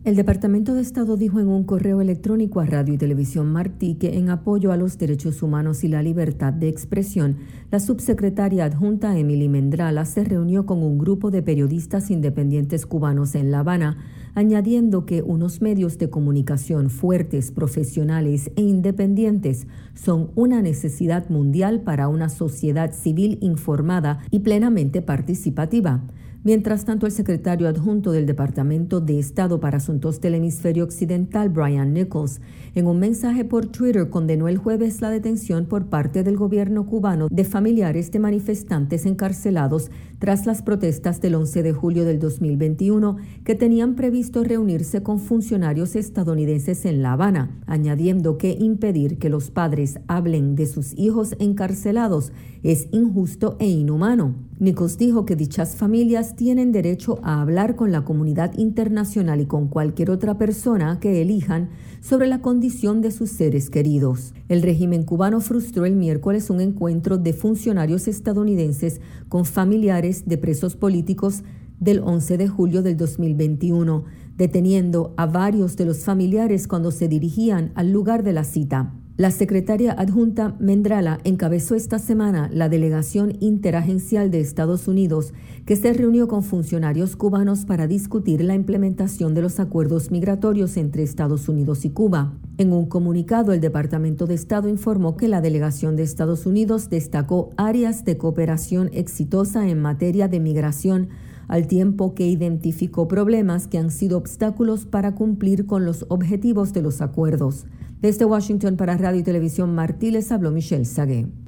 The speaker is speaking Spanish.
El Departamento de Estado dijo en un correo electrónico a Radio y Televisión Martí que en apoyo a los derechos humanos y la libertad de expresión, la subsecretaria adjunta Emily Mendrala se reunió con un grupo de periodistas independientes cubanos en La Habana, añadiendo que unos medios de comunicación fuertes, profesionales e independientes son una necesidad mundial para una sociedad civil informada y plenamente participativa. Mientras tanto, el secretario adjunto del Departamento de Estado para Asuntos del Hemisferio Occidental, Brian Nichols, en un mensaje por Twitter condenó el jueves la detención por parte del gobierno cubano de familiares de manifestantes encarcelados tras las protestas del 11 de julio del 2021 que tenían previsto reunirse con funcionarios estadounidenses en La Habana, añadiendo que impedir que los padres hablen de sus hijos encarcelados es injusto e inhumano. Nichols dijo que dichas familias tienen derecho a hablar con la comunidad internacional y con cualquier otra persona que elijan sobre la condición de sus seres queridos. El régimen cubano frustró el miércoles un encuentro de funcionarios estadounidenses con familiares de presos políticos del 11 de julio del 2021, deteniendo a varios de los familiares cuando se dirigían al lugar de la cita. La secretaria adjunta Mendrala encabezó esta semana la delegación interagencial de Estados Unidos que se reunió con funcionarios cubanos para discutir la implementación de los acuerdos migratorios entre Estados Unidos y Cuba. En un comunicado, el Departamento de Estado informó que la delegación de Estados Unidos destacó áreas de cooperación exitosa en materia de migración, al tiempo que identificó problemas que han sido obstáculos para cumplir con los objetivos de los acuerdos. Desde Washington para Radio y Televisión Martí les habló Michelle Sagué.